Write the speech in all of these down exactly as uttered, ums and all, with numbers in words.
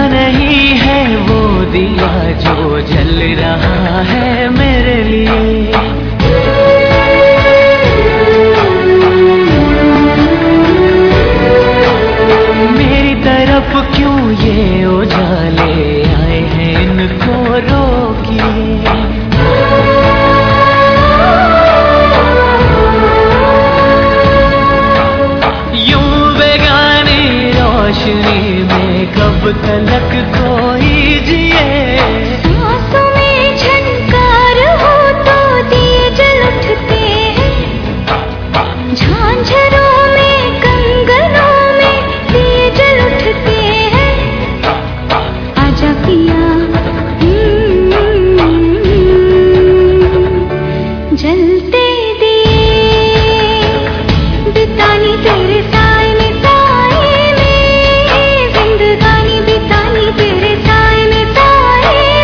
नहीं है वो दिया जो जल रहा है मेरे लिए। मेरी तरफ क्यों ये उजाले आए हैं, इनको रोकिए। कब तलक कोई जिए, सांसों में झनकार हो तो दिए जल उठते हैं, झांझरों में कंगनों में दिए जल उठते हैं। आजा पिया जलते दिए, बितानी तेरे साए में साए में, जिंदगानी बितानी तेरे साए में साए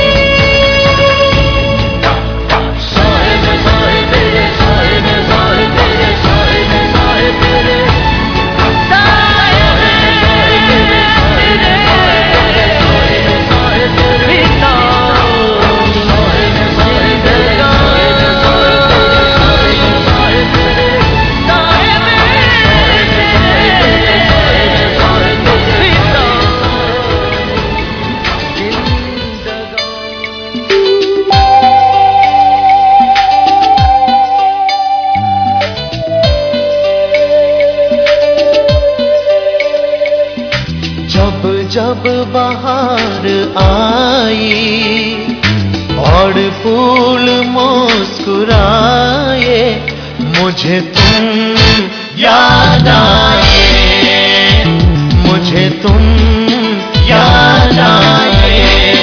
में। साए में साए तेरे साए में साए तेरे साए में साए तेरे साए में साए तेरे साए में साए तेरे साए में साए तेरे साए में साए तेरे साए में साए तेरे साए में जब जब बहार आई और फूल मुस्कुराए, मुझे तुम याद आए, मुझे तुम याद आए।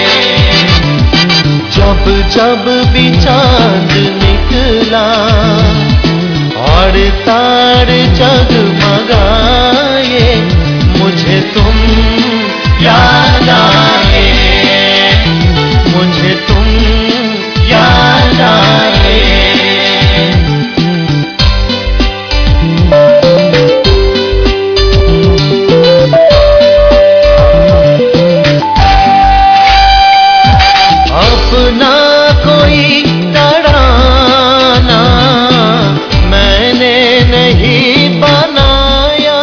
जब जब भी चांद निकला और तारे जगमगाए, मुझे तुम याद आए, मुझे तुम याद आए। अपना कोई तराना मैंने नहीं बनाया,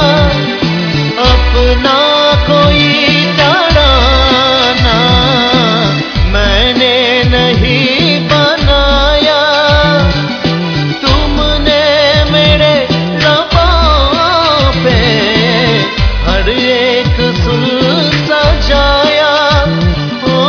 अपना कोई तराना मैंने नहीं बनाया। तुमने मेरे लबों पे हर एक सुर सजाया। ओ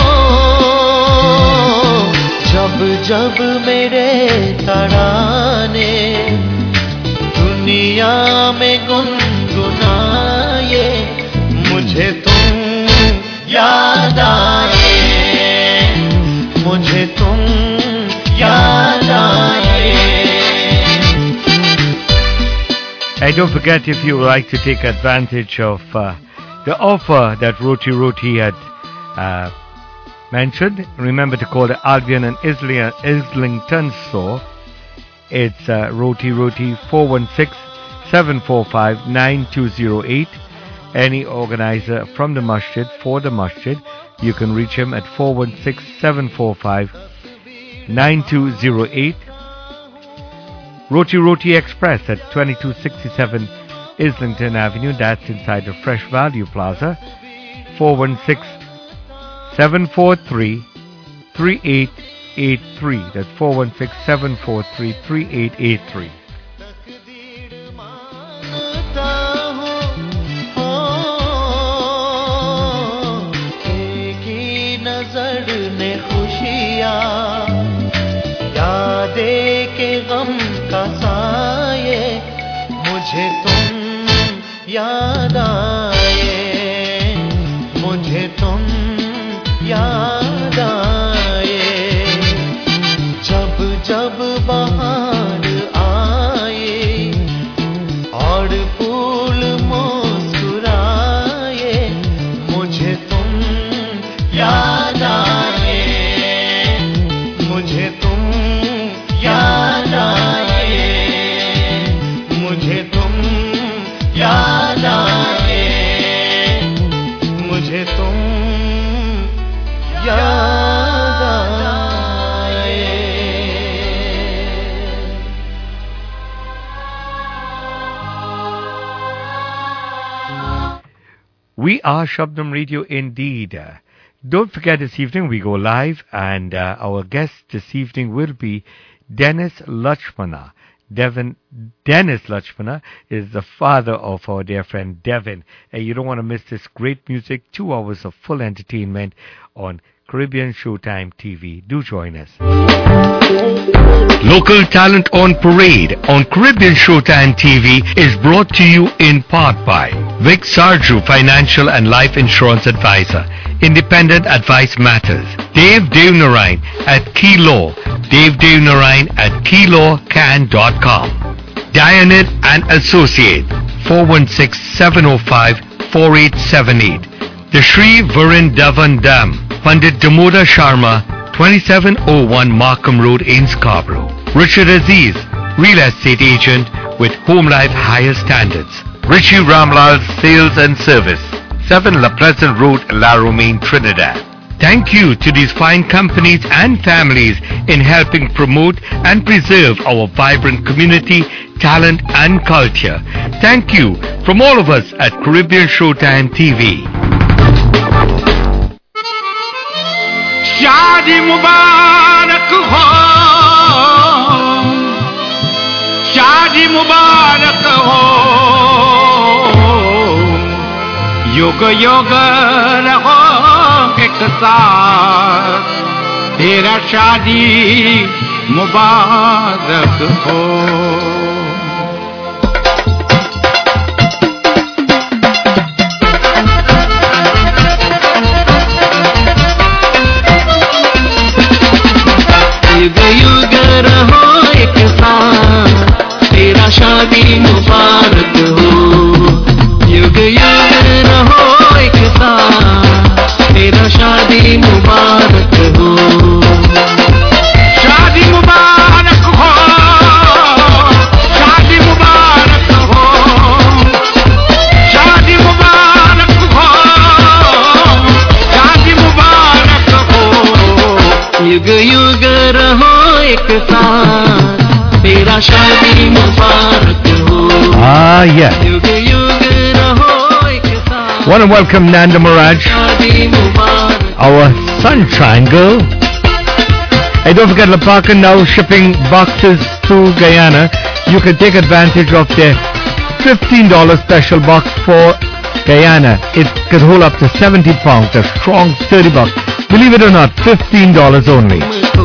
जब जब मेरे तराने दुनिया में गुनगुनाए, मुझे तुम याद आए, मुझे तुम याद आए। And don't forget, if you would like to take advantage of uh, the offer that Roti Roti had uh, mentioned, remember to call the Albion and Isli- Islington store. It's uh, Roti Roti four one six, seven four five, nine two zero eight. Any organizer from the masjid, for the masjid, you can reach him at four one six, seven four five, nine two zero eight. Roti Roti Express at twenty-two sixty-seven Islington Avenue, that's inside the Fresh Value Plaza. four one six, seven four three, three eight eight three. That's four one six, seven four three, three eight eight three. मुझे तुम याद आए, मुझे तुम याद आए। जब जब बहार आए और फूल मुस्कुराए, मुझे तुम याद आए, मुझे तुम याद आए, मुझे तुम याद आए, मुझे We are Shabdam Radio indeed. Uh, don't forget this evening we go live and uh, our guest this evening will be Dennis Lachmana. Devin, Dennis Lachmana is the father of our dear friend Devin. And you don't want to miss this great music, two hours of full entertainment on Caribbean Showtime T V. Do join us. Local Talent on Parade on Caribbean Showtime T V is brought to you in part by Vic Sarju, Financial and Life Insurance Advisor. Independent Advice Matters. Dave Devanarayan at Key Law. Dave Devanarayan at key law can dot com. Dianit and Associate. four one six, seven oh five, four eight seven eight. The Sri Vrindavan Dam. Pandit Damoda Sharma, twenty-seven oh one Markham Road in Scarborough. Richard Aziz, Real Estate Agent with Home Life Higher Standards. Rishi Ramlal Sales and Service, seven La Pleasant Road, La Romaine, Trinidad. Thank you to these fine companies and families in helping promote and preserve our vibrant community, talent and culture. Thank you from all of us at Caribbean Showtime T V. शादी मुबारक हो, शादी मुबारक हो, युग युग रहो एक साथ, तेरा शादी मुबारक हो. युग युग रहो एक साथ, तेरा शादी मुबारक हो. युग युग रहो एक साथ, तेरा शादी मुबारक हो. शादी मुबारक हो, शादी मुबारक हो, शादी मुबारक हो, शादी मुबारक हो. युग युग रहो एक साथ, तेरा शादी मुबारक हो. Ah, yes. युग युग रहो एक साथ. Want to welcome Nanda Miraj, शादी मुबारक. our sunshine girl. Hey, don't forget Lapaka now shipping boxes to Guyana. You can take advantage of their fifteen dollars special box for Guyana. It could hold up to seventy pounds, a strong sturdy box. Believe it or not, fifteen dollars only.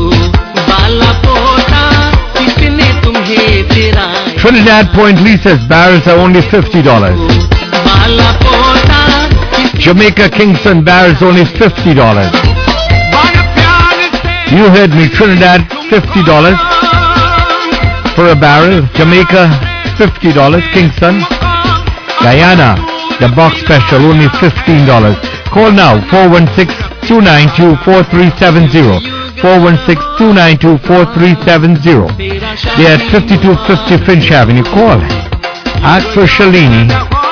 Trinidad Point leases barrels are only fifty dollars. Jamaica Kingston barrels only fifty dollars. You heard me, Trinidad fifty dollars for a barrel. Jamaica fifty dollars. Kingston. Guyana, the box special only fifteen dollars. Call now four one six, two nine two, four three seven zero. four one six, two nine two, four three seven zero. They are at fifty-two fifty Finch Avenue. Call. Ask for Shalini.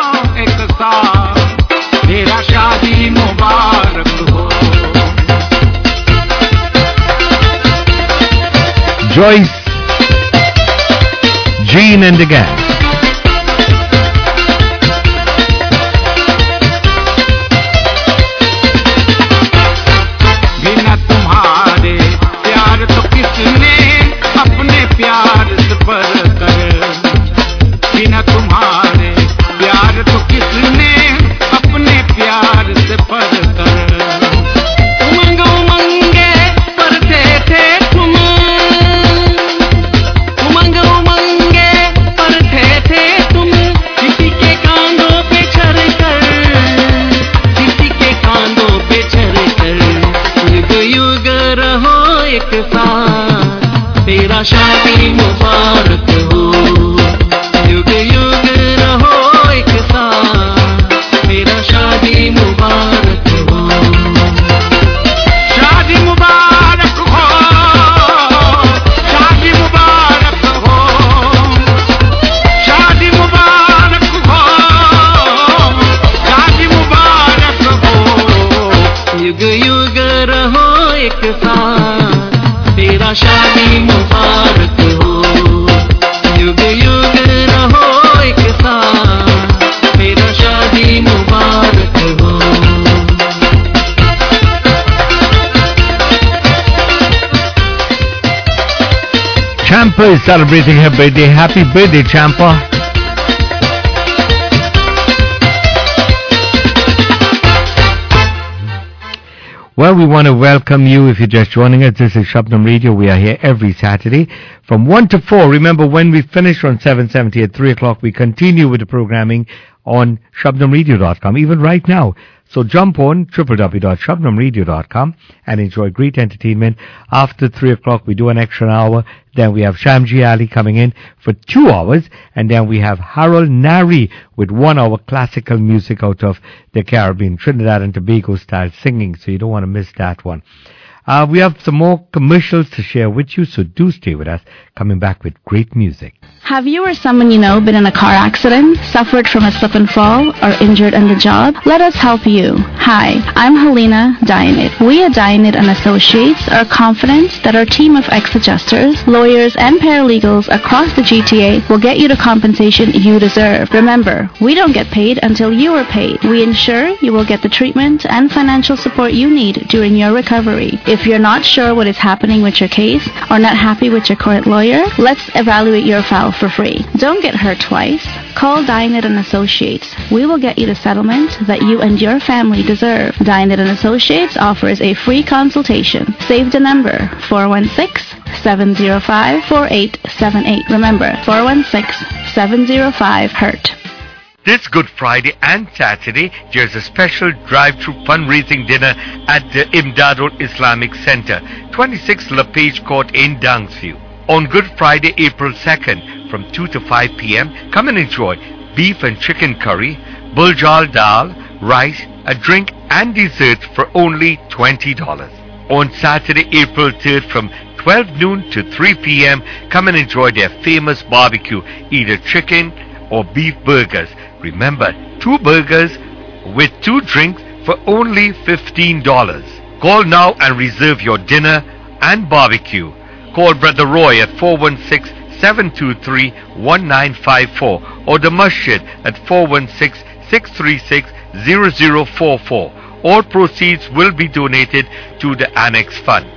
Joyce, Jean and the gang. शादी मुबारक हो. युग युग रहो एक साथ, मेरा शादी मुबारक हो. शादी मुबारक हो, शादी मुबारक हो, शादी मुबारक हो, शादी मुबारक हो. युग युग रहो एक साथ, तेरा शादी मुबारक हो. युग युग रहो एक साथ, तेरा शादी मुबारक हो. Champa is celebrating her birthday. Happy birthday, Champa. Well, we want to welcome you if you're just joining us. This is Shabnam Radio. We are here every Saturday from one to four. Remember, when we finish on seven seventy at three o'clock, we continue with the programming on shabnam radio dot com, even right now. So jump on w w w dot shabnam radio dot com and enjoy great entertainment. After three o'clock, we do an extra hour. Then we have Shamji Ali coming in for two hours. And then we have Harold Nari with one hour classical music out of the Caribbean, Trinidad and Tobago style singing. So you don't want to miss that one. Uh, we have some more commercials to share with you, so do stay with us. Coming back with great music. Have you or someone you know been in a car accident, suffered from a slip and fall, or injured on the job? Let us help you. Hi, I'm Helena Dianit. We at Dianit and Associates are confident that our team of ex-adjusters, lawyers, and paralegals across the G T A will get you the compensation you deserve. Remember, we don't get paid until you are paid. We ensure you will get the treatment and financial support you need during your recovery. If you're not sure what is happening with your case or not happy with your current lawyer, let's evaluate your file for free. Don't get hurt twice. Call Dianit and Associates. We will get you the settlement that you and your family deserve. Dianit and Associates offers a free consultation. Save the number four one six, seven zero five, four eight seven eight. Remember, four one six, seven zero five, HURT. This Good Friday and Saturday, there's a special drive-through fundraising dinner at the Imdadul Islamic Center, twenty-six LaPage Court in Dangsview. On Good Friday, April second, from two to five p.m., come and enjoy beef and chicken curry, buljal dal, rice, a drink and dessert for only twenty dollars. On Saturday, April third, from twelve noon to three p.m., come and enjoy their famous barbecue, either chicken or beef burgers. Remember, two burgers with two drinks for only fifteen dollars. Call now and reserve your dinner and barbecue. Call Brother Roy at four one six, seven two three, one nine five four or the Masjid at four one six, six three six, zero zero four four. All proceeds will be donated to the Annex Fund.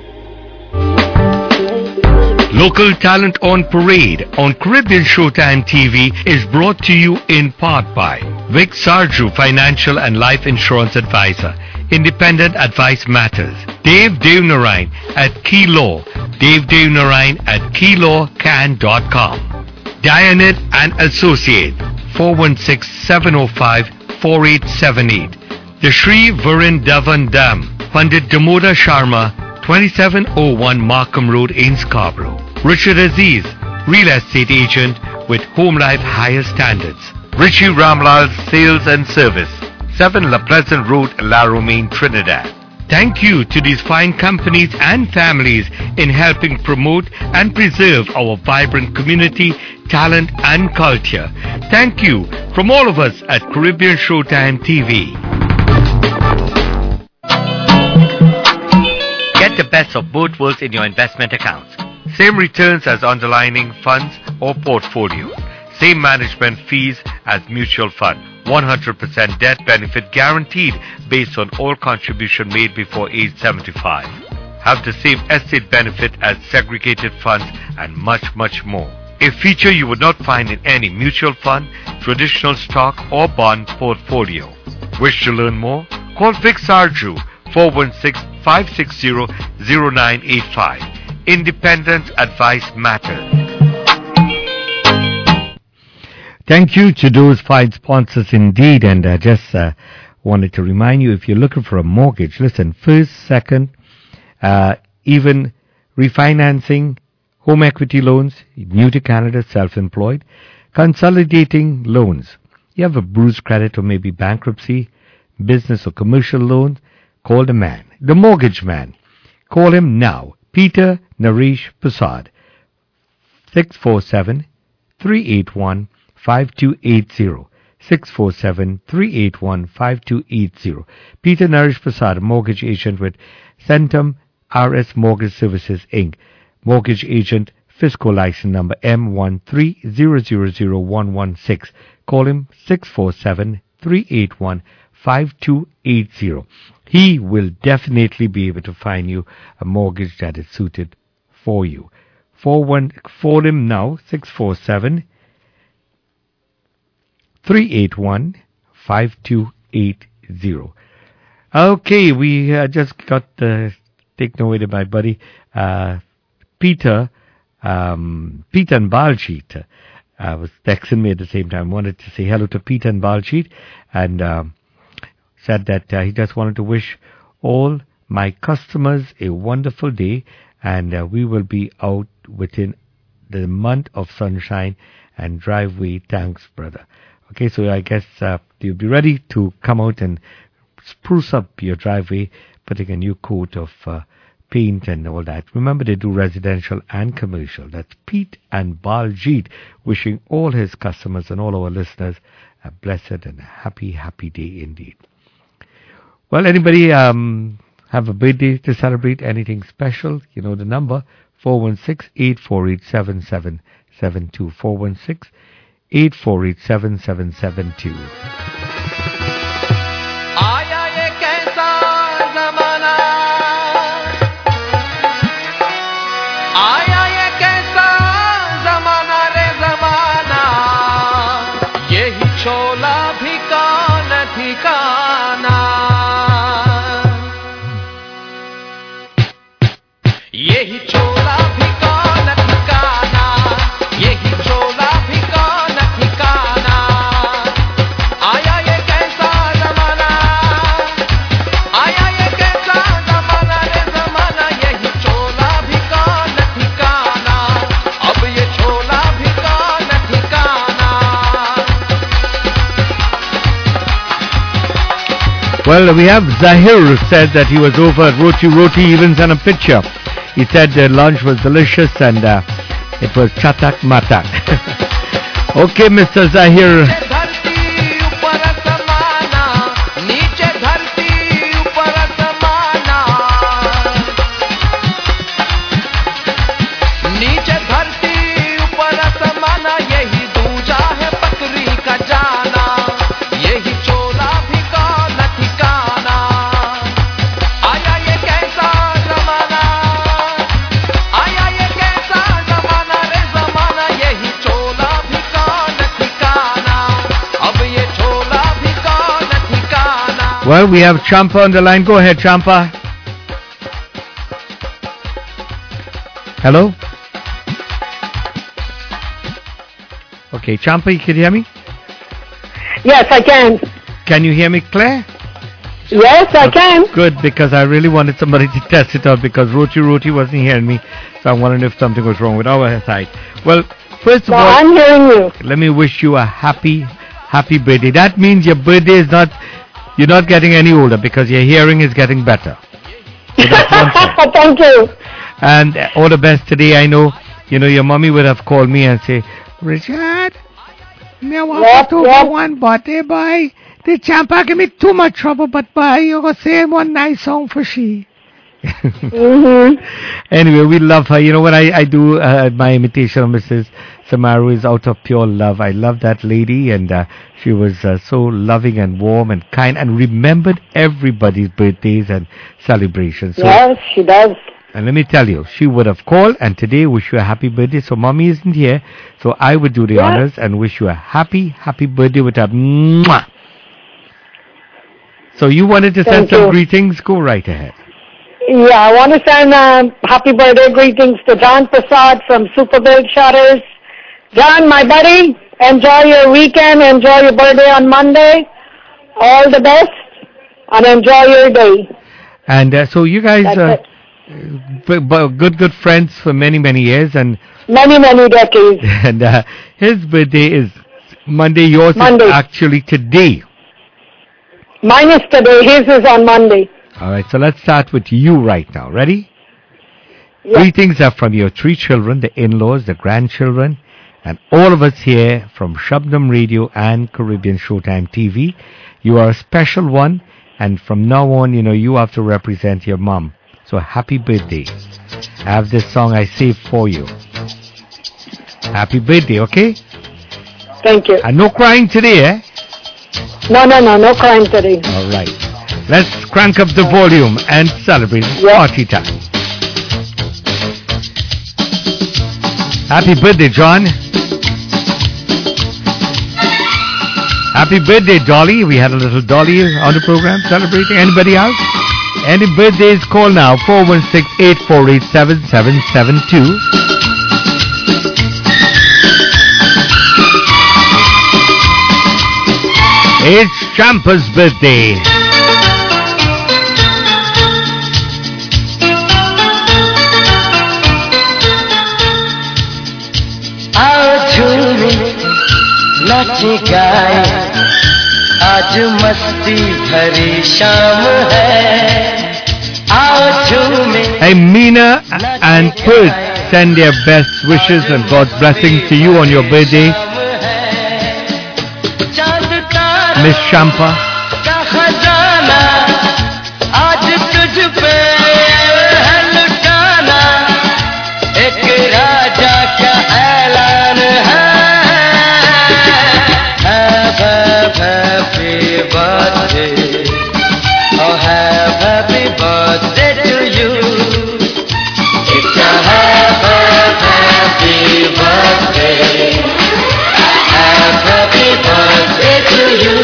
Local Talent on Parade on Caribbean Showtime T V is brought to you in part by Vic Sarju, Financial and Life Insurance Advisor. Independent Advice Matters. Dave Devanarayan at Key Law. Dave Devanarayan at key law can dot com. Dianit and Associate, four one six, seven oh five, four eight seven eight. The Sri Vrindavan Dam. Pandit Damoda Sharma, twenty-seven oh one Markham Road in Scarborough. Richard Aziz, Real Estate Agent with Home Life Higher Standards. Richie Ramlal Sales and Service, seven La Pleasant Road, La Romaine, Trinidad. Thank you to these fine companies and families in helping promote and preserve our vibrant community, talent and culture. Thank you from all of us at Caribbean Showtime T V. Get the best of both worlds in your investment accounts. Same returns as underlying funds or portfolios. Same management fees as mutual fund. one hundred percent death benefit guaranteed based on all contribution made before age seventy-five. Have the same estate benefit as segregated funds and much, much more. A feature you would not find in any mutual fund, traditional stock or bond portfolio. Wish to learn more? Call Vic Sarju, four one six, five six zero, zero nine eight five. Independent Advice Matters. Thank you to those fine sponsors indeed, and I just uh, wanted to remind you, if you're looking for a mortgage, listen, first, second, uh, even refinancing, home equity loans, new to Canada, self-employed, consolidating loans. You have a bruised credit or maybe bankruptcy, business or commercial loans, call the man, the mortgage man. Call him now, Peter Naresh Prasad, six four seven, three eight one, five two eight zero, six four seven, three eight one, five two eight zero. Peter Naresh Prasad, mortgage agent with Centum R S Mortgage Services, Incorporated. Mortgage agent, fiscal license number M one three zero zero zero one one six. Call him six four seven, three eight one, five two eight zero. He will definitely be able to find you a mortgage that is suited for you. four one four him now six four seven three eight one five two eight zero. Okay, we uh, just got uh, taken away to my buddy uh, Peter um, Peter and Baljeet. Uh, was texting me at the same time. Wanted to say hello to Peter and Baljeet, and um, said that uh, he just wanted to wish all my customers a wonderful day, and uh, we will be out within the month of sunshine and driveway. Thanks, brother. Okay, so I guess uh, you'll be ready to come out and spruce up your driveway, putting a new coat of uh, paint and all that. Remember, they do residential and commercial. That's Pete and Baljeet, wishing all his customers and all our listeners a blessed and a happy, happy day indeed. Well, anybody um, have a birthday to celebrate, anything special? You know the number, four one six, eight four eight, seven seven seven two, four one six, eight four eight, seven seven seven two. Well, we have Zahir who said that he was over at Roti Roti, even sent a picture. He said the lunch was delicious and uh, it was chatak matak. Okay, Mister Zahir. Well, we have Champa on the line. Go ahead, Champa. Hello? Okay, Champa, you can hear me? Yes, I can. Can you hear me, Claire? Yes, I can. Good, because I really wanted somebody to test it out because Roti Roti wasn't hearing me, so I wondered if something was wrong with our side. Well, first of No, all, I'm hearing you. let me wish you a happy, happy birthday. That means your birthday is not, you're not getting any older because your hearing is getting better. So that's one thing. Thank you. And uh, all the best today. I know, you know, your mommy would have called me and say, Richard, me want Yep, to yep. go one birthday, boy. The Champa give me too much trouble, but boy, you go say one nice song for she. Mm-hmm. Anyway, we love her. You know what I, I do, uh, my imitation of Missus Samaru is out of pure love. I love that lady, and uh, she was uh, so loving and warm and kind and remembered everybody's birthdays and celebrations. So, Yes, she does. and let me tell you, she would have called and today wish you a happy birthday. So mommy isn't here, so I would do the Yeah. honors and wish you a happy, happy birthday with a mwah. So you wanted to send Thank some you. greetings? Go right ahead. Yeah, I want to send um, happy birthday greetings to John Prasad from Superbuild Shutters. John, my buddy, enjoy your weekend, enjoy your birthday on Monday. All the best, and enjoy your day. And uh, so you guys That's are it. b- b- good, good friends for many, many years, and Many, many decades. and uh, his birthday is Monday. Yours Monday. is actually today. Mine is today, his is on Monday. All right, so let's start with you right now. Ready? Yeah. Greetings are from your three children, the in-laws, the grandchildren, and all of us here from Shabnam Radio and Caribbean Showtime T V. You are a special one, and from now on, you know, you have to represent your mom. So happy birthday. I have this song I saved for you. Happy birthday, okay? Thank you. And no crying today, eh? No, no, no, no crime today. All right. Let's crank up the volume and celebrate Yeah. party time. Happy birthday, John. Happy birthday, Dolly. We had a little Dolly on the program celebrating. Anybody else? Any birthdays, call now. four one six, eight four eight, seven seven seven two. It's Champa's birthday. नाचे गाए आज मस्ती भरी शाम है आओ झूमे. Hey, Meena and Pert send their best wishes and God's blessings to you on your birthday. Miss Champa. का खजाना आज तुझ पे है लुटाना एक राजा का ऐलान है. Happy birthday, oh have happy birthday to you. It's a happy, happy birthday, have happy birthday to you.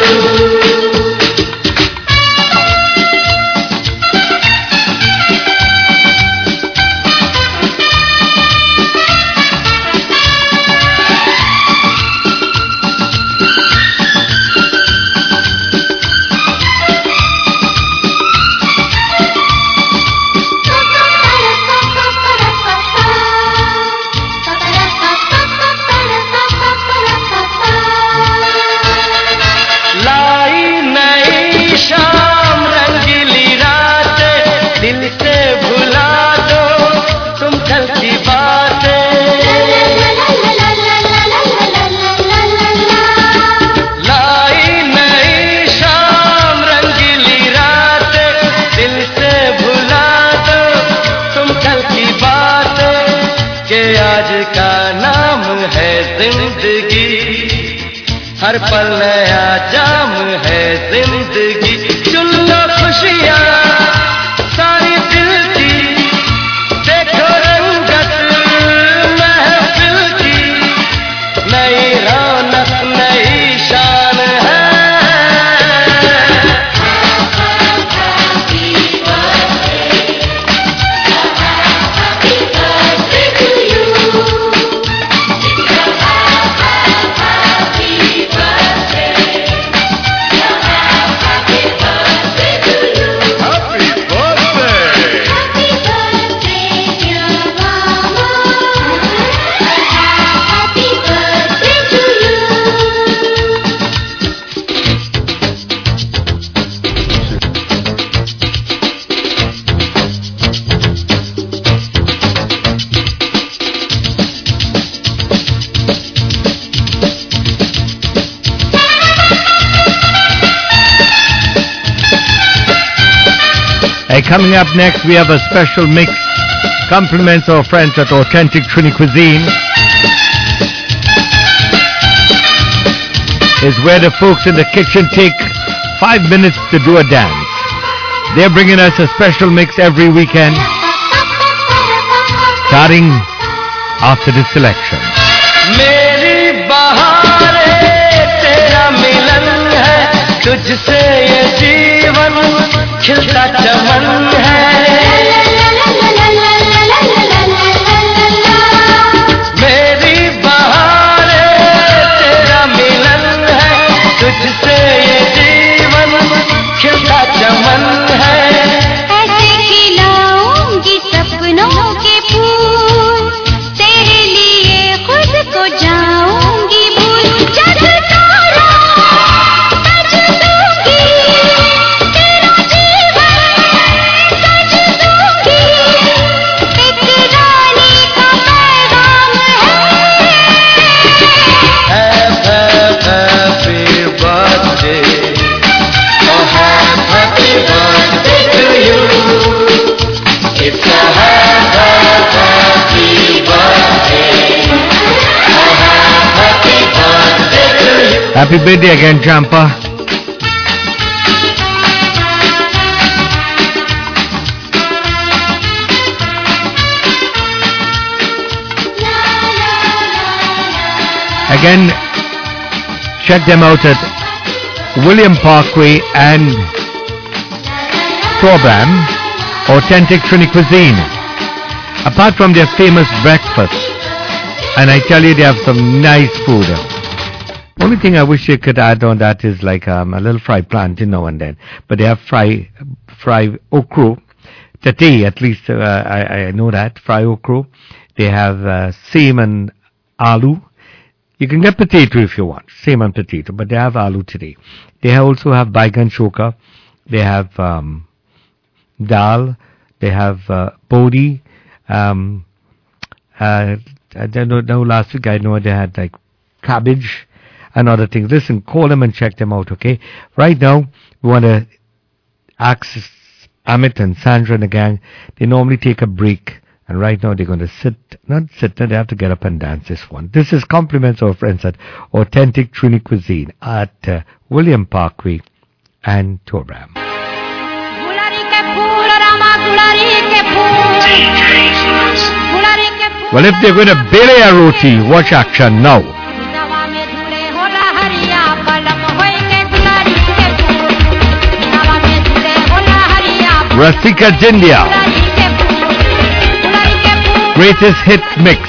हर पल नया जाम है जिंदगी. चुन लो खुशियाँ सारी दिल की देखो रंगत महफिल की नई रौनक नई शान है. Coming up next, we have a special mix. Compliments of our friends at Authentic Trini Cuisine. Is where the folks in the kitchen take five minutes to do a dance. They're bringing us a special mix every weekend, starting after the selection. मेरी बहारे तेरा मिलन है तुझसे ये जीवन खिलता चमन है. मेरी बहारे तेरा मिलन है तुझसे ये जीवन खिलता चमन है. ऐसे खिलाऊंगी सपनों के फूल तेरे लिए खुद को जाऊंगी भूल. जग तारा सज दूंगी तेरा जीवन सज दूंगी एक रानी का पैगाम है. Happy birthday, oh happy birthday to you. It's a happy birthday, oh happy birthday to you. Happy birthday again, Champa. Again, check them out at William Parkway and Torbram, Authentic Trini Cuisine. Apart from their famous breakfast, and I tell you they have some nice food. Only thing I wish they could add on that is like um, a little fried plantain now and then. But they have fry, fry okra, tate at least uh, I, I know that, fry okra. They have uh, same and aloo. You can get potato if you want, same and potato, but they have aloo today. They also have baigan choka. They have um, dal. They have uh, bodhi. Um, uh, I don't know, now last week I know they had like cabbage and other things. Listen, call them and check them out, okay? Right now, we want to ask Amit and Sandra and the gang. They normally take a break, and right now they're going to sit, not sit, they have to get up and dance this one. This is compliments of our friends at Authentic Trini Cuisine at uh, William Parkway and Torbram. Well, if they're going to belay a roti, watch action now. Rasika Jindia, greatest hit mix.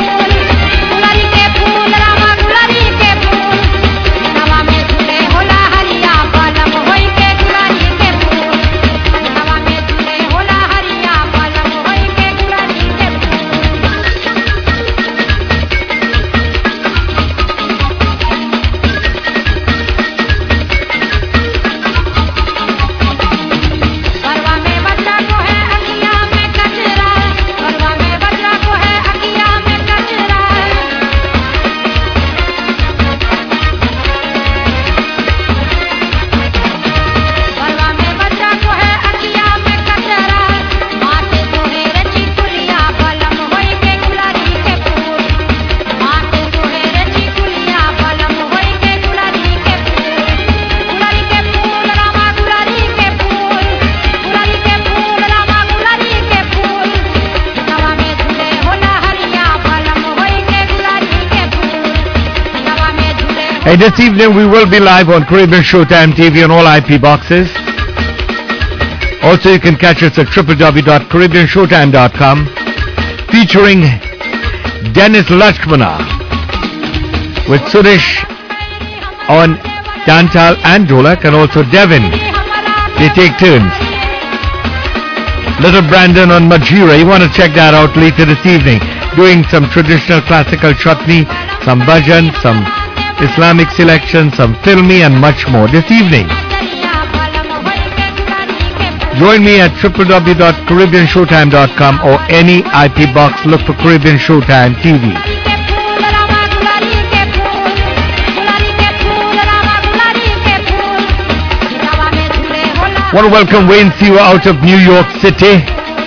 Hey, this evening we will be live on Caribbean Showtime T V on all I P boxes. Also, you can catch us at w w w dot caribbean showtime dot com, featuring Dennis Lakshmana with Suresh on Dantal and Dholak, and also Devin. They take turns. Little Brandon on Majira. You want to check that out later this evening. Doing some traditional classical chutney, some bhajan, some Islamic selection, some filmy and much more this evening. Join me at w w w dot caribbean showtime dot com or any I P box. Look for Caribbean Showtime T V. Want to welcome Wayne Sewa out of New York City.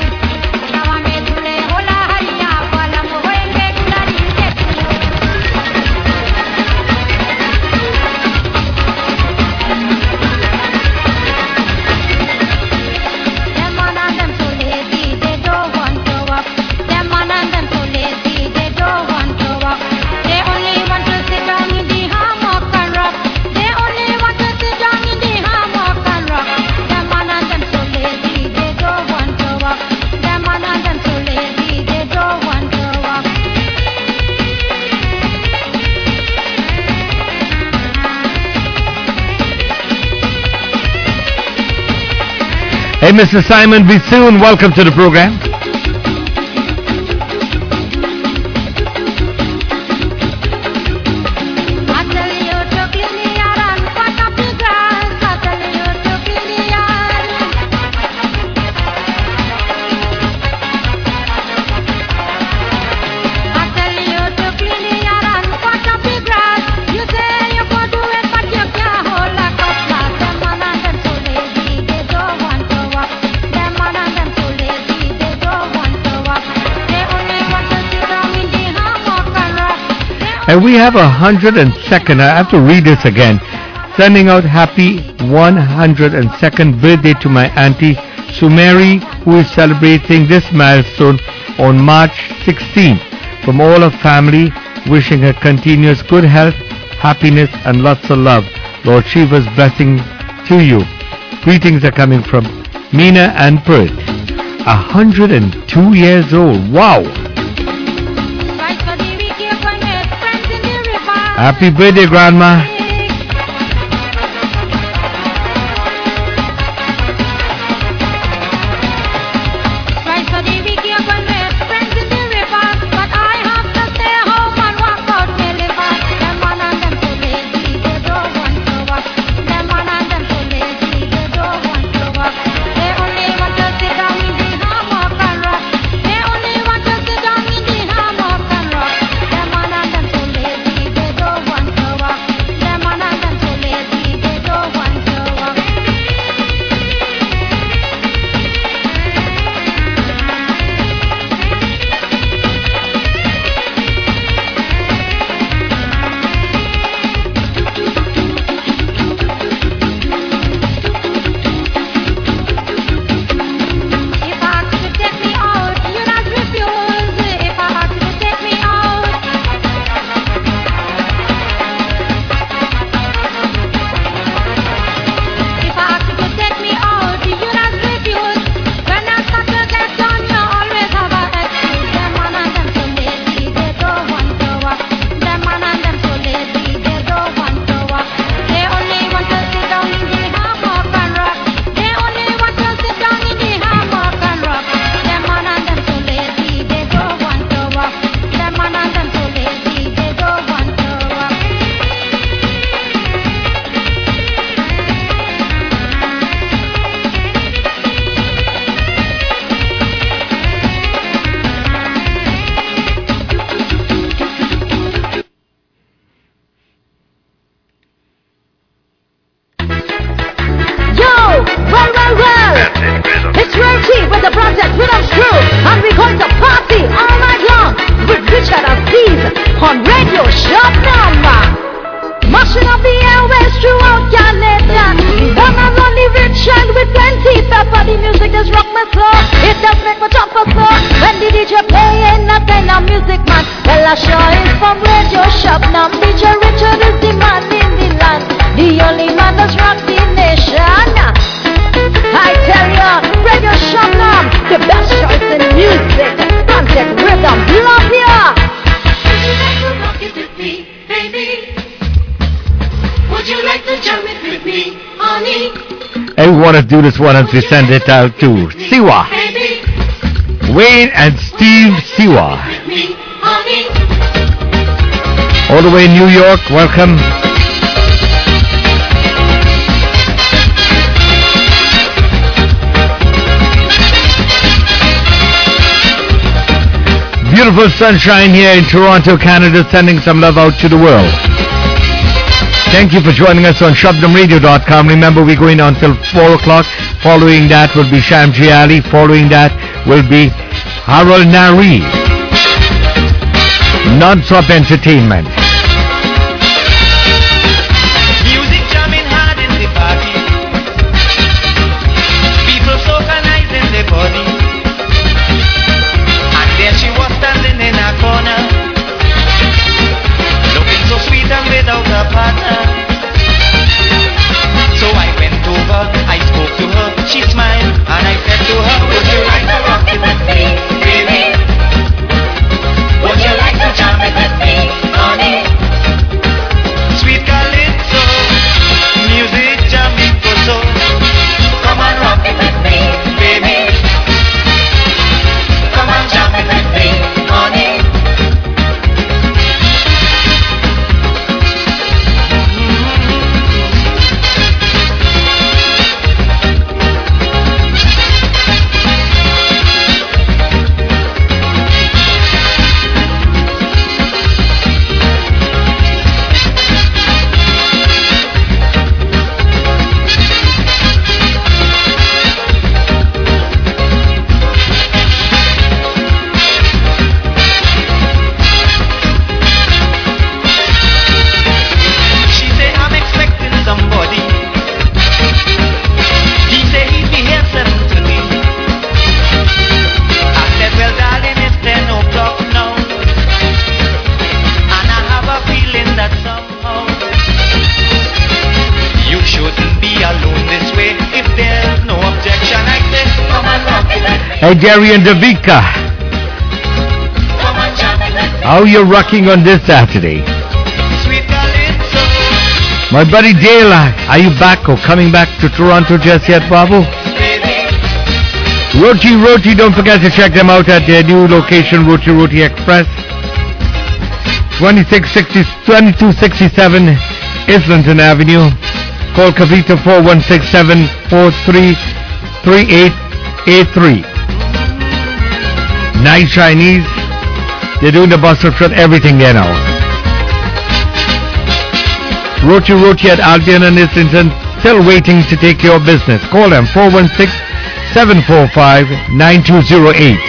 Hey, Mister Simon B. Soon, welcome to the program. And we have a hundred and second, I have to read this again, sending out happy one hundred and second birthday to my auntie Sumeri, who is celebrating this milestone on March sixteenth. From all of family, wishing her continuous good health, happiness and lots of love. Lord Shiva's blessing to you. Greetings are coming from Meena and Perth. A hundred and two years old. Wow! Happy birthday, Grandma. Do this one as we send it out to Siwa, Wayne and Steve Siwa, all the way in New York. Welcome. Beautiful sunshine here in Toronto, Canada, sending some love out to the world. Thank you for joining us on Shabdam Radio dot com. Remember, we're going on till four o'clock. Following that will be Shamji Ali. Following that will be Harold Nari. Non-stop entertainment. Music jamming hard in the party. People socanizing their body. And there she was standing in a corner, looking so sweet and without a partner. So I went over, I spoke to her, she smiled, and I said to her, would you like to rock it with me, baby? Would you like to jam it with me, honey? Sweet calypso, music jamming for so. Come on, rock it with me, baby. Come on, jam it with me, honey. Hey, Jerry and Davika. How you rocking on this Saturday? My buddy Dale, are you back or coming back to Toronto just yet, Babu? Roti Roti, don't forget to check them out at their new location, Roti Roti Express. twenty-six sixty, twenty-two sixty-seven Islington Avenue. Call Kavita four one six seven four three three eight eight three. Nice Chinese. They're doing the bustle trip, everything there now. Roti Roti at Albion and Islington, still waiting to take your business. Call them four one six seven four five nine two zero eight.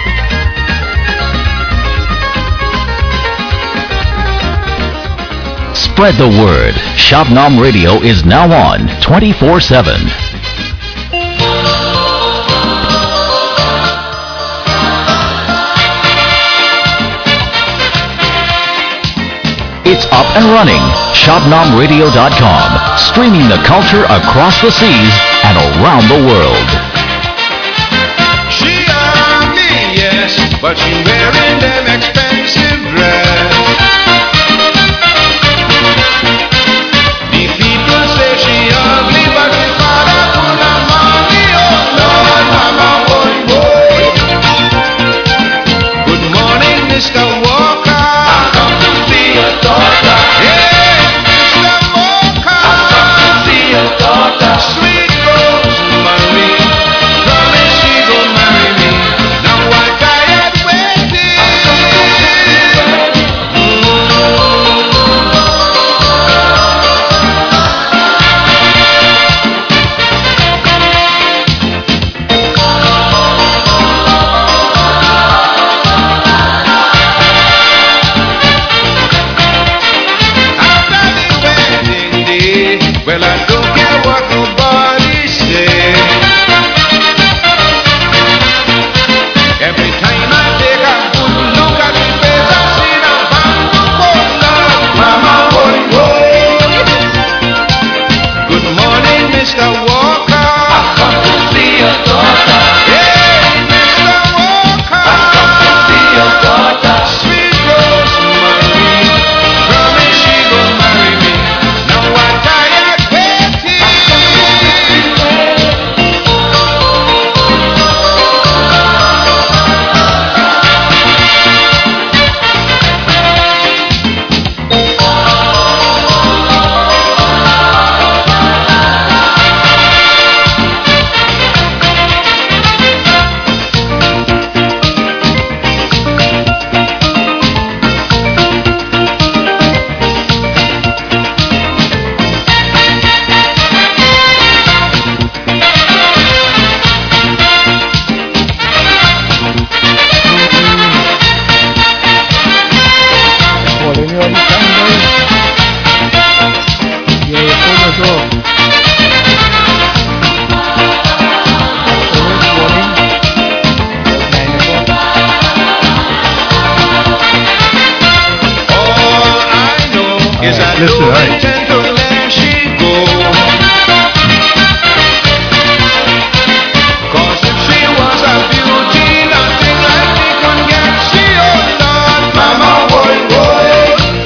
Spread the word. Shabnam Radio is now on twenty-four seven. It's up and running. Shabnam Radio dot com. Streaming the culture across the seas and around the world. She ugly, yes, but she wearing them expensive dress. The people say she ugly, but she father full of money. Oh Lord, mama, boy, boy. Good morning, Mister Walker. I come to see your daughter. Hey, Mister Walker. I come to see your daughter. Sweet Rosemary, promise she gon' marry me. Now I tired waiting. I come to see your well, I don't care what nobody say. Every time I take a good look at the face, I see a bamboo pole. Mama, boy, boy. Good morning, Mister Walker. I come to see your daughter. Hey, Mister Walker. I come to see your daughter. Sweet Rosemary, promise she gon' marry me. Now I tired waiting. Is I listen, don't all right. intend to let she go. Cause if she was a beauty, nothing like me could get. She, oh Lord, mama, boy, boy.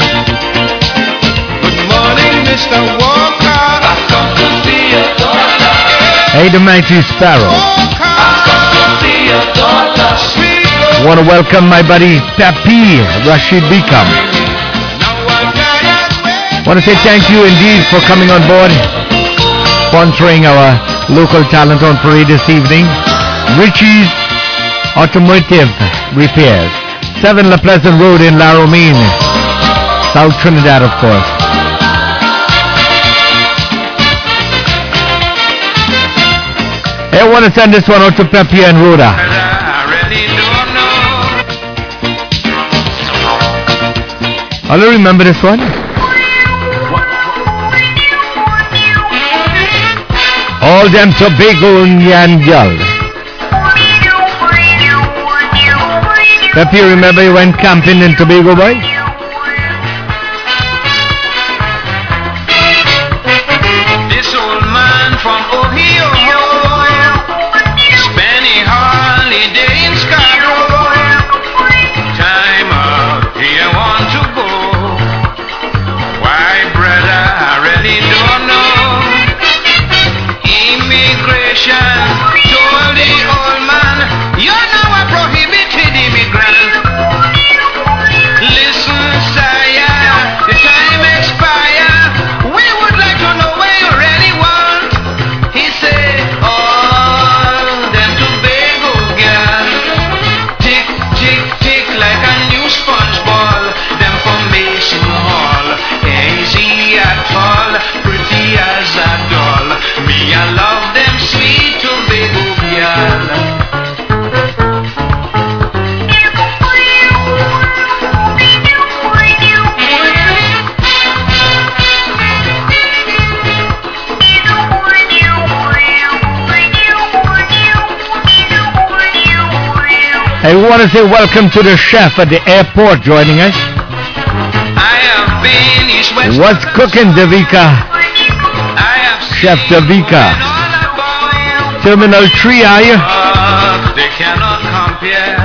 Good morning, Mister Walker. I come to see your daughter. Hey, the mighty Sparrow. Walker. I come to see your daughter. Sweet Rose. Want to welcome my buddy Papi Rashid Bikam. Want to say thank you indeed for coming on board, sponsoring our local talent on parade this evening. Richie's Automotive Repairs, seven La Pleasant Road in La Romaine, South Trinidad, of course. Hey, I want to send this one out to Pepe and Rhoda. I don't remember this one. All them Tobago Nyan girl. Pepe, remember you went camping in Tobago, boy? This old man from Ohio spending hardly Hey, we want to say welcome to the chef at the airport joining us. I have been east, west, What's cooking, Davika? I have Chef Davika. Terminal three, are you? Uh, they cannot compare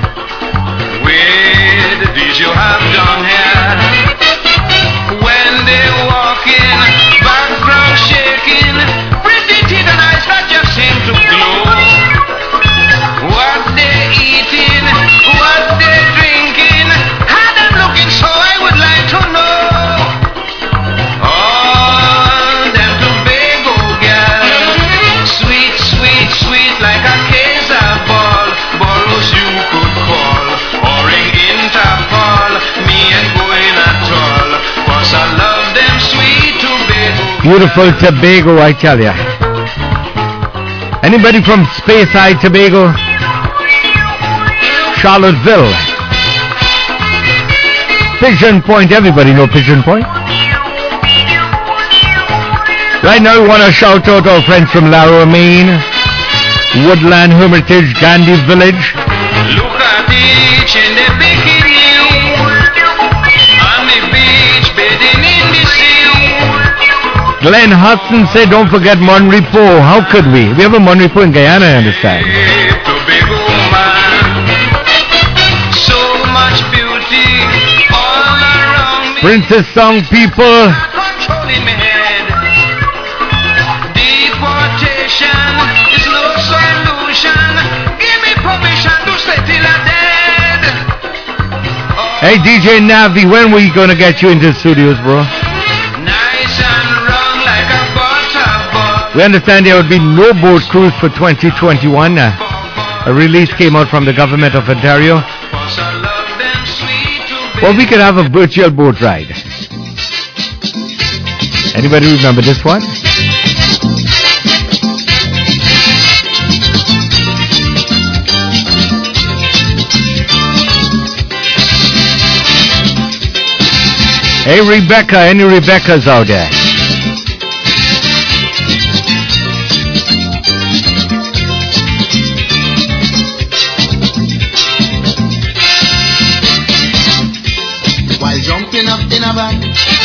with these you have done here. When they walk in, background shaking, pretty teeth and eyes that just seem to glow. What they eating, what they drinking, how them looking, so I would like to know. All them Tobago girls, sweet, sweet, sweet like a case of ball. Borrows you could call, or ring Interpol. Me and going at all, 'cause I love them sweet Tobago. Beautiful Tobago, I tell ya. Anybody from Speyside, Tobago? Charlottesville. Pigeon Point, everybody know Pigeon Point? Right now we want to shout out our friends from Larrow, Maine, Woodland Hermitage, Gandhi Village. Look at each in the bikini, on the beach, bathing in the sea. Glenn Hudson said don't forget Monrepo. How could we? We have a Monrepo in Guyana, I understand. Tobago man, so much beauty all around me. Princess Song people. Controlling my head. Deportation is no solution. Give me permission to stay till I'm dead. Oh, Hey D J Navi, when we gonna get you into the studios, bro? nice and wrong like a butterball. We understand there would be no boat cruise for twenty twenty-one. Uh, a release came out from the government of Ontario. 'Cause I love them sweet Tobago. Well, we could have a virtual boat ride. Anybody remember this one? Hey Rebecca, any Rebeccas out there? While jumping up in a van,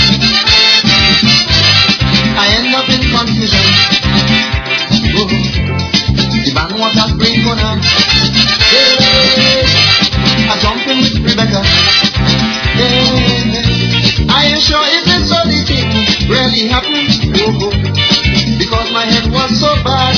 I end up in confusion. Oh, the van was a spring corner. Hey, I jumping with Rebecca. Hey, I ain't sure if this only thing really happened. Oh, because my head was so bad.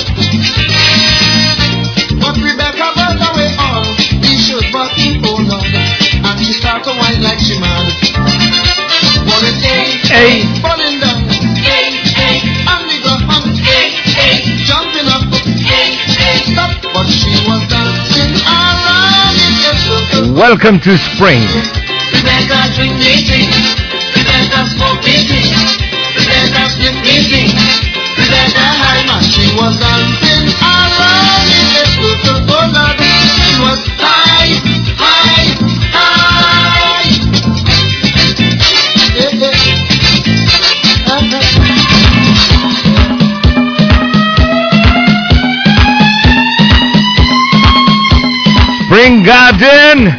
But Rebecca brought away all the shoes button hold on, and she started to whine like she mad. Falling, hey, Hey. falling down, hey, hey, on the ground, hey, hey, jumping up, hey, hey, stop. But she was dancing around in a circle. Welcome to spring. Rebecca drink me drink, Rebecca smoke me drink, Rebecca split me drink, Rebecca high man. She was dancing around in a circle. Oh Lord, she was high, high, high. Yeah, yeah. Uh-huh. Spring Garden.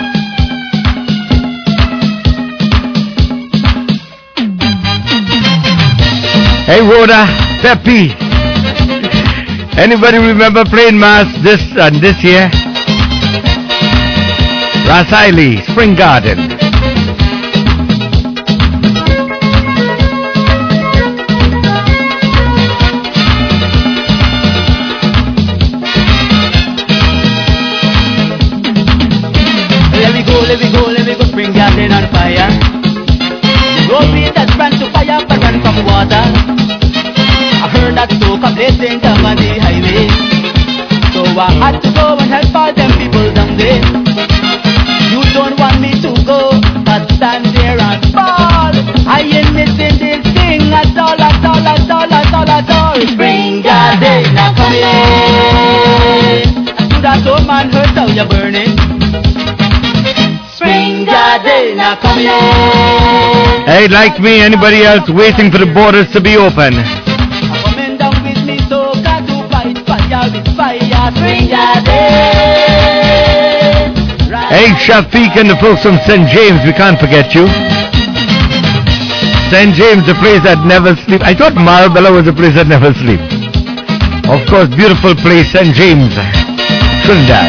Hey Rhoda, Peppy. Anybody remember playing mass this uh, this year? Rasaili, Spring Garden. Let me go, let me go, let me go, spring garden on fire. Go be that brand to fire, but run from water. I heard that smoke a blazing down on the highway. So I had to go and help all them people down there. You don't want me to go, but stand there and fall. I ain't missing this thing at all, at all, at all, at all, at all. Spring garden, now come here. I do that old man hurt how you're burning. Spring garden, now come here. Hey, like me, anybody else waiting for the borders to be open? Coming down with me, so got to fight fire with fire. Spring garden. Hey, Shafiq and the folks from Saint James, we can't forget you. Saint James, the place that never sleeps. I thought Marbella was a place that never sleeps. Of course, beautiful place, Saint James, Trinidad.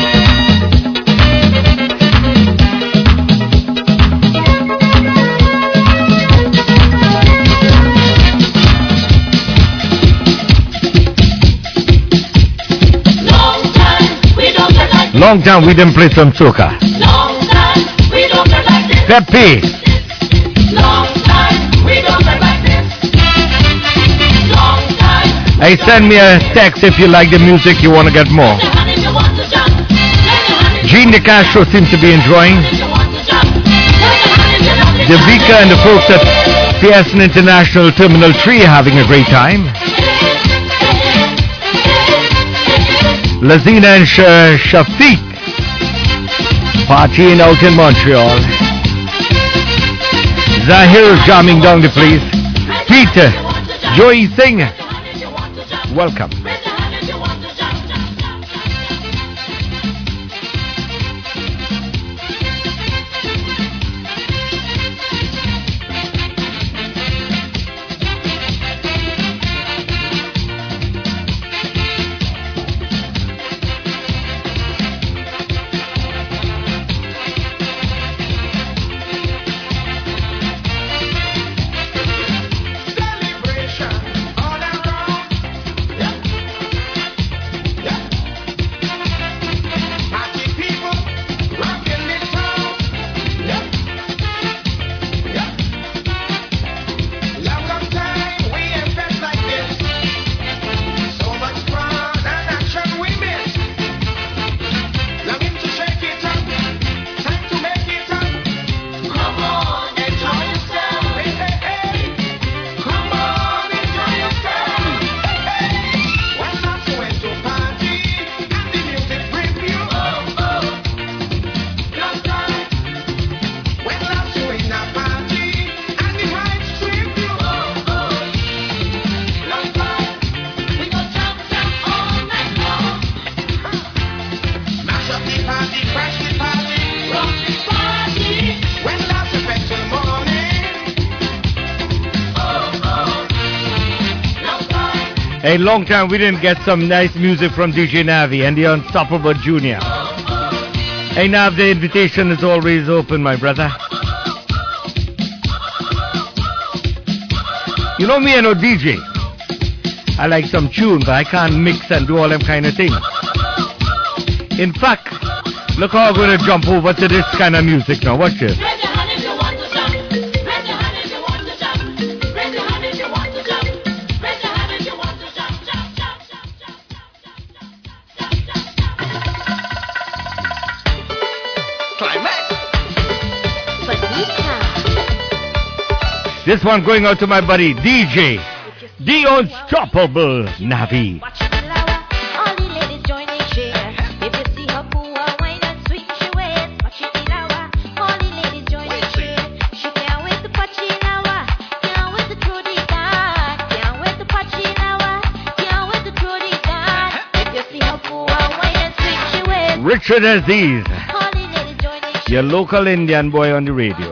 Long time we didn't play some soca. Long time we don't play like this. Pepe. Long time we don't play like this. Long time. Hey, send me a text if you like the music, you want to get more. Gene De Castro seems to be enjoying. Devika and the folks at Pearson International Terminal three having a great time. Lazina and Sh- Shafiq partying out in Montreal. Zahir jamming down the place. Peter, Joey Singh, welcome. A long time we didn't get some nice music from D J Navi and the Unstoppable Junior. Hey Nav, the invitation is always open, my brother. You know me, I know D J. I like some tune, but I can't mix and do all them kind of things. In fact, look how I'm going to jump over to this kind of music now. Watch this. This one going out to my buddy D J, the Unstoppable Navi. Richard Aziz, your local Indian boy on the radio.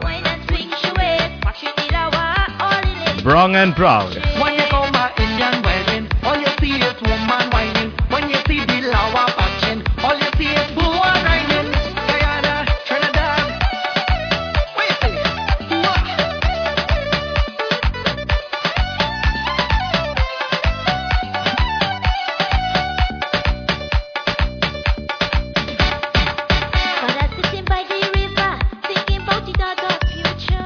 Brong and proud. When you go my Indian wedding, all you see is woman whining. When you see Bilawa patching, all you see is Bua riding. Guyana, Trinidad. What you say? But I'm sitting by the river, thinking about the other future.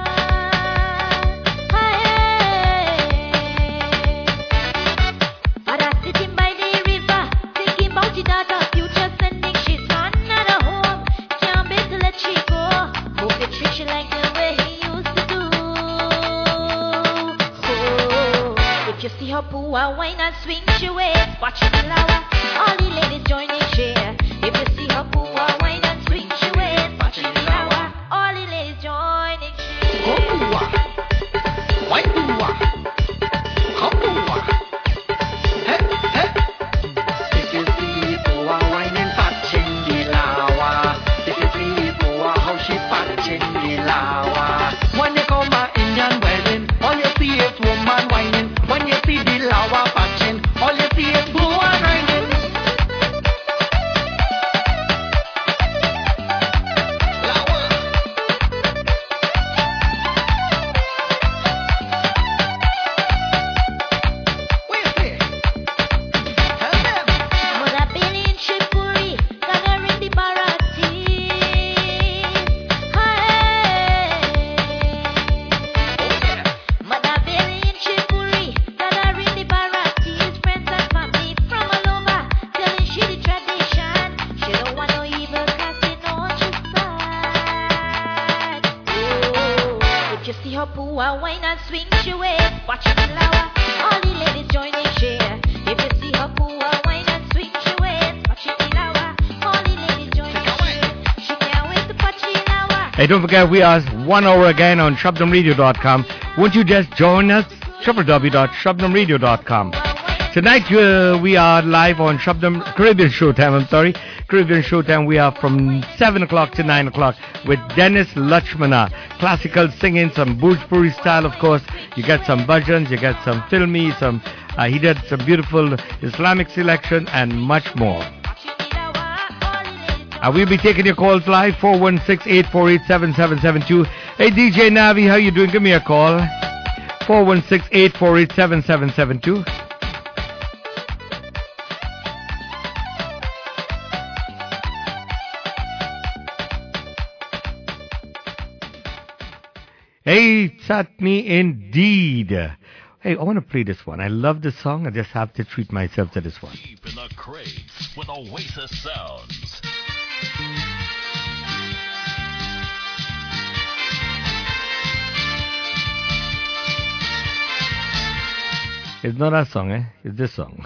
Wine and swing she waist, watch the flower. All the ladies join in share. If you see her poo, wine and swing she waist, watch the flower. All the ladies join in share. Go poo-ah, wine poo-ah, come poo-ah. Hey, hey. If you see poo-ah, wine and touching the flower. If you see poo-ah, her poo-ah, wine and swing she way. Watch it lower, all the ladies join in share. If you see her poo-ah, wine and swing she way. Watch it lower, all the ladies join in share. She can't wait to watch it lower. Hey, don't forget, we are one hour again on shabnam radio dot com. Won't you just join us? w w w dot shabnam radio dot com. Tonight uh, we are live on Shabnam Caribbean Showtime. I'm sorry, Caribbean Showtime. We are from seven o'clock to nine o'clock with Dennis Lakshmana, classical singing, some Bhojpuri style, of course. You get some bhajans, you get some filmi, some. Uh, he did some beautiful Islamic selection and much more. Uh, we'll be taking your calls live, four one six, eight four eight, seven seven seven two. Hey, D J Navi, how you doing? Give me a call. four one six, eight four eight, seven seven seven two. Hey, Satni, indeed. Hey, I want to play this one. I love this song. I just have to treat myself to this one. Deep in the crates with Oasis Sounds. It's not that song, eh? It's this song.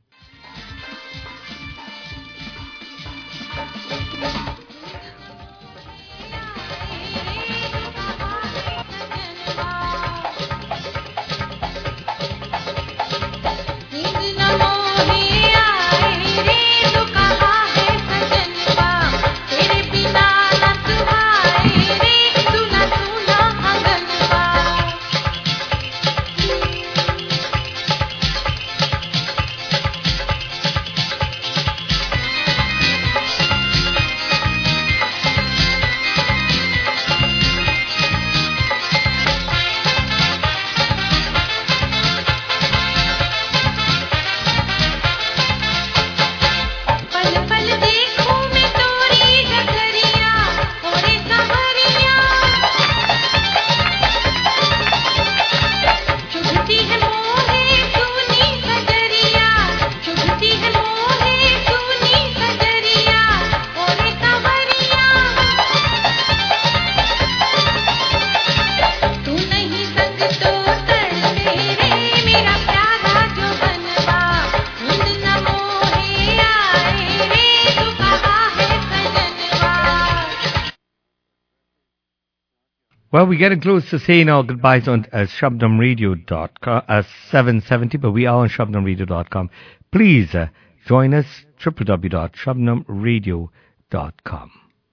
Well, we're getting close to saying our goodbyes on uh, shabnam radio dot com, uh, seven seventy, but we are on shabnam radio dot com. Please uh, join us, w w w dot shabnam radio dot com.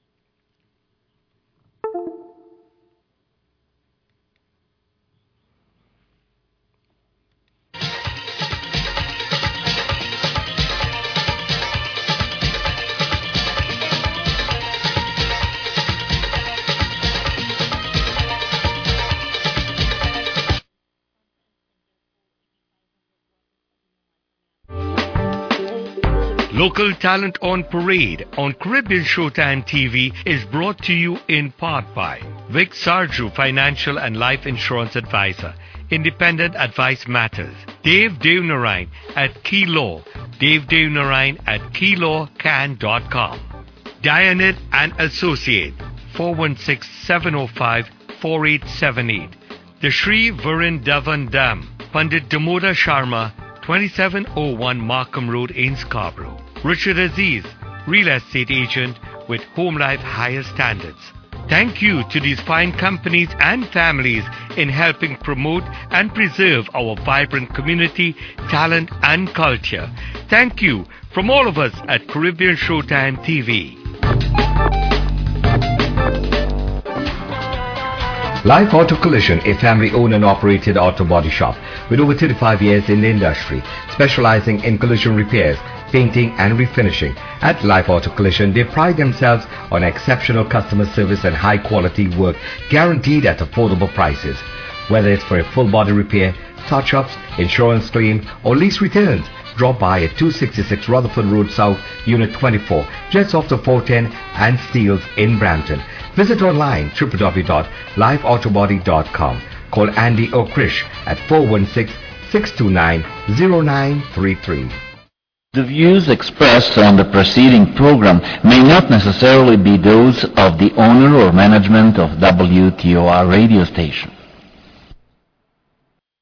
Local Talent on Parade on Caribbean Showtime T V is brought to you in part by Vic Sarju, Financial and Life Insurance Advisor. Independent Advice Matters. Dave Devanarayan at Key Law. Dave Devanarayan at key law can dot com. Dianit and Associate. four one six, seven oh five, four eight seven eight. The Sri Vrindavan Dam. Pandit Damoda Sharma, twenty-seven oh one Markham Road in Scarborough. Richard Aziz, real estate agent with Home Life Higher Standards. Thank you to these fine companies and families in helping promote and preserve our vibrant community, talent and culture. Thank you from all of us at Caribbean Showtime T V. Life Auto Collision, a family-owned and operated auto body shop with over thirty-five years in the industry, specializing in collision repairs, painting and refinishing. At Life Auto Collision, they pride themselves on exceptional customer service and high-quality work guaranteed at affordable prices. Whether it's for a full-body repair, touch-ups, insurance claim or lease returns, drop by at two sixty-six Rutherford Road South, Unit twenty-four, just off the four ten and Steeles in Brampton. Visit online w w w dot life autobody dot com. Call Andy or Krish at four one six, six two nine, zero nine three three. The views expressed on the preceding program may not necessarily be those of the owner or management of W T O R radio station.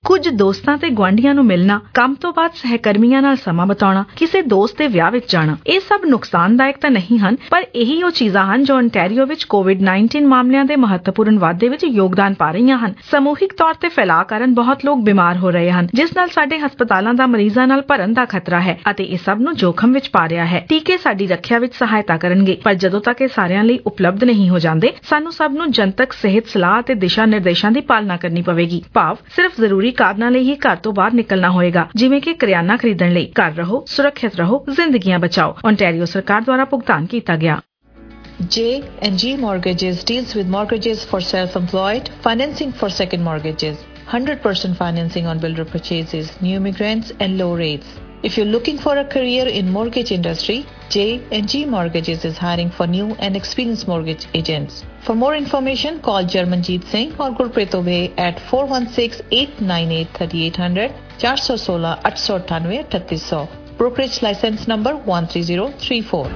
ਕੁਝ ਦੋਸਤਾਂ ਤੇ ਗੁਆਂਢੀਆਂ ਨੂੰ ਮਿਲਣਾ, ਕੰਮ ਤੋਂ ਬਾਅਦ ਸਹਿਕਰਮੀਆਂ ਨਾਲ ਸਮਾਂ ਬਿਤਾਉਣਾ, ਕਿਸੇ ਦੋਸਤ ਦੇ ਵਿਆਹ ਵਿੱਚ ਜਾਣਾ, ਇਹ ਸਭ ਨੁਕਸਾਨਦਾਇਕ ਤਾਂ ਨਹੀਂ ਹਨ, ਪਰ ਇਹੀ ਉਹ ਚੀਜ਼ਾਂ ਹਨ ਜੋ ontario ਵਿੱਚ ਕੋਵਿਡ ਉੱਨੀ ਮਾਮਲਿਆਂ ਦੇ ਮਹੱਤਵਪੂਰਨ ਵਾਧੇ ਵਿੱਚ ਯੋਗਦਾਨ ਪਾ ਰਹੀਆਂ ਹਨ। ਸਮੂਹਿਕ ਤੌਰ ਤੇ ਫੈਲਾਅ ਕਾਰਨ ਬਹੁਤ ਲੋਕ ਬਿਮਾਰ ਹੋ ਰਹੇ ਹਨ, ਜਿਸ ਨਾਲ ਸਾਡੇ ਹਸਪਤਾਲਾਂ ਦਾ ਮਰੀਜ਼ਾਂ ਨਾਲ ਭਰਨ ਦਾ ਖਤਰਾ ਹੈ ਅਤੇ ਇਹ ਸਭ ਨੂੰ ਜੋਖਮ ਵਿੱਚ ਪਾ ਰਿਹਾ ਹੈ। ਟੀਕੇ ਸਾਡੀ ਰੱਖਿਆ ਵਿੱਚ ਸਹਾਇਤਾ ਕਰਨਗੇ, ਪਰ ਜਦੋਂ ਤੱਕ ਇਹ ਸਾਰਿਆਂ ਲਈ ਉਪਲਬਧ ਨਹੀਂ ਹੋ ਜਾਂਦੇ, ਸਾਨੂੰ ਸਭ ਨੂੰ ਜਨਤਕ ਸਿਹਤ ਸਲਾਹ ਅਤੇ ਦਿਸ਼ਾ ਨਿਰਦੇਸ਼ਾਂ ਦੀ ਪਾਲਣਾ ਕਰਨੀ ਪਵੇਗੀ। ਭਾਵ ਸਿਰਫ ਜ਼ਰੂਰੀ ਕਾਰਨਾਂ ਲਈ ਹੀ ਘਰ ਤੋਂ ਬਾਹਰ ਨਿਕਲਣਾ ਹੋਏਗਾ, ਜਿਵੇਂ ਕਿ ਕਰਿਆਨਾ ਖਰੀਦਣ ਲਈ। ਘਰ ਰਹੋ, ਸੁਰੱਖਿਅਤ ਰਹੋ, ਜ਼ਿੰਦਗੀਆਂ ਬਚਾਓ। ontario ਸਰਕਾਰ ਦੁਆਰਾ ਭੁਗਤਾਨ ਕੀਤਾ ਗਿਆ। J and G Mortgages deals with mortgages for self-employed, financing for second mortgages, one hundred percent financing on builder purchases, new immigrants and low rates. If you're looking for a career in mortgage industry, J and G Mortgages is hiring for new and experienced mortgage agents. For more information, call Jarmanjeet Singh or Gurpreet Obey at four one six, eight nine eight, three eight zero zero, four one six, eight eight nine eight, three eight zero zero. Brokerage license number one three zero three four.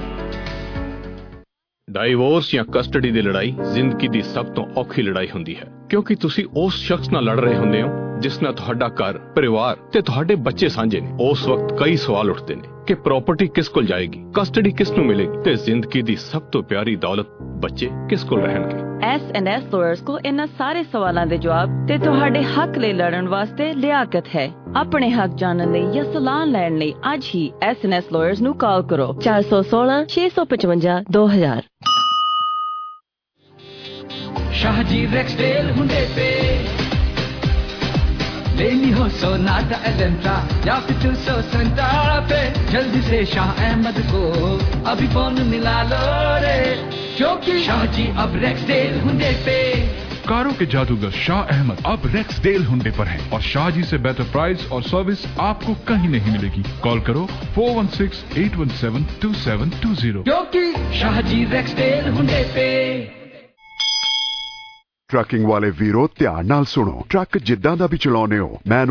Divorce ਜਾਂ custody ਦੀ ਲੜਾਈ ਜ਼ਿੰਦਗੀ ਦੀ ਸਭ ਤੋਂ ਔਖੀ ਲੜਾਈ ਹੁੰਦੀ ਹੈ, ਕਿਉਂਕਿ ਤੁਸੀਂ ਉਸ ਸ਼ਖਸ ਨਾਲ ਲੜ ਰਹੇ ਹੁੰਦੇ ਹੋ ਜਿਸ ਨਾਲ ਤੁਹਾਡਾ ਘਰ, ਪਰਿਵਾਰ ਤੇ ਤੁਹਾਡੇ ਬੱਚੇ ਸਾਂਝੇ ਨੇ। ਉਸ ਵਕਤ ਕਈ ਸਵਾਲ ਉੱਠਦੇ ਨੇ ਕਿ ਪ੍ਰਾਪਰਟੀ ਕਿਸ ਕੋਲ ਜਾਏਗੀ, ਕਸਟਡੀ ਕਿਸ ਨੂੰ ਮਿਲੇਗੀ ਤੇ ਜ਼ਿੰਦਗੀ ਦੀ ਸਭ ਤੋਂ ਪਿਆਰੀ ਦੌਲਤ ਬੱਚੇ ਕਿਸ ਕੋਲ ਰਹਿਣਗੇ। ਐਸ ਐਂਡ ਐਸ ਲਾਇਰਸ ਕੋ ਇਹਨਾਂ ਸਾਰੇ ਸਵਾਲਾਂ ਦੇ ਜਵਾਬ ਤੇ ਤੁਹਾਡੇ ਹੱਕ ਲਈ ਲੜਨ ਵਾਸਤੇ ਲਿਆਕਤ ਹੈ। ਆਪਣੇ ਹੱਕ ਜਾਣਨ ਲਈ ਜਾਂ ਸਲਾਹ ਲੈਣ ਲਈ ਅੱਜ ਹੀ ਐਸ ਐਂਡ ਐਸ ਲਾਇਰਸ ਨੂੰ ਕਾਲ ਕਰੋ four one six, six five five, two thousand। Shahaji रेक्सडेल Hunde पे लेनी हो सोनाटा एलेंट्रा या फिर टू सौ संतारा पे, जल्दी से शाह अहमद को अभी फोन मिला लो रे, क्योंकि शाहजी अब रेक्सडेल हुंडे पे। कारों के जादूगर शाह अहमद अब रेक्सडेल हुंडे पर हैं और शाहजी से बेहतर प्राइस और सर्विस आपको कहीं नहीं मिलेगी। कॉल करो four one six, eight one seven, two seven two zero, क्योंकि शाहजी रेक्सडेल हुंडे पे। ਟਰੱਕਿੰਗ ਵਾਲੇ ਵੀਰੋ ਧਿਆਨ ਨਾਲ ਸੁਣੋ, ਟਰੱਕ ਜਿੱਦਾਂ ਦਾ ਵੀ ਚਲਾਉਂਦੇ ਹੋ, ਮੈਂ